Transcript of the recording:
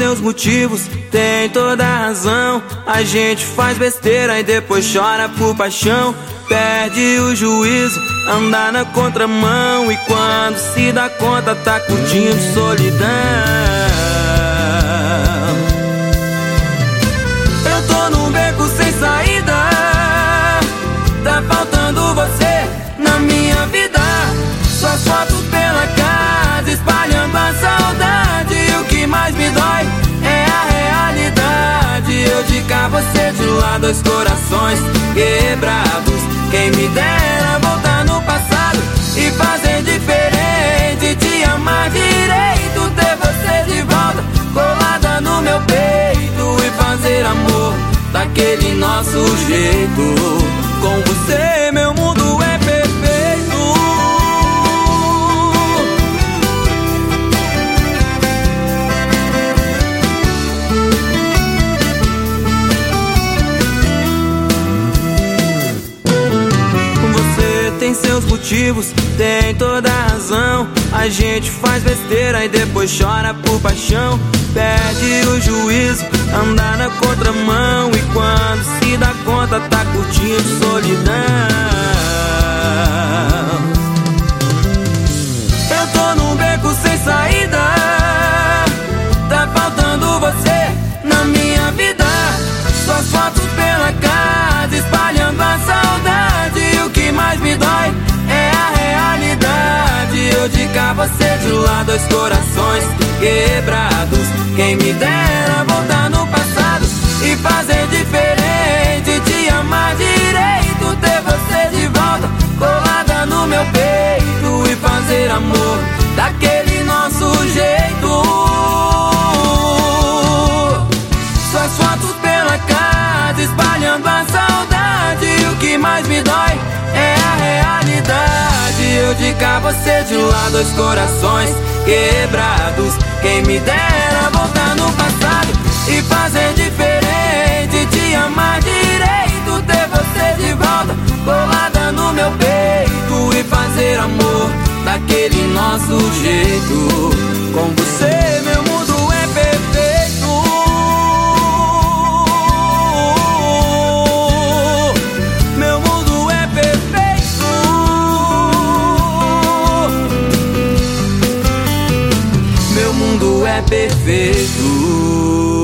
seus motivos, tem toda a razão. A gente faz besteira e depois chora por paixão. Perde o juízo, anda na contramão, e quando se dá conta tá curtindo solidão. Eu tô num beco sem saída, tá faltando você na minha vida. Suas fotos pela casa, espalhando a saudade. E o que mais me dói é a realidade. Eu de cá, você de lá, dois corações quebrados. Quem me dera voltar no passado e fazer diferente, te amar direito, ter você de volta colada no meu peito e fazer amor daquele nosso jeito. Com você meu mundo é perfeito. Tem seus motivos, tem toda a razão. A gente faz besteira e depois chora por paixão. Perde o juízo, anda na contramão, e quando se dá conta tá curtindo solidão. Eu tô num beco sem saída, tá faltando você na minha vida. Suas fotos pela casa, espalhando a saudade. E o que mais me dói é a realidade. Eu de cá, você de lá, dois corações quebrados. Quem me dera voltar no passado e fazer diferente, te amar direito, ter você de volta colada no meu peito e fazer amor daquele nosso jeito. Suas fotos pela casa, espalhando a saudade. E o que mais me dói é a realidade. Eu de cá, você de lá, dois corações quebrados. Quem me dera voltar no passado e fazer diferente, te amar direito, ter você de volta colada no meu peito e fazer amor daquele nosso jeito. Com você meu mundo é perfeito. Meu mundo é perfeito. Meu mundo é perfeito.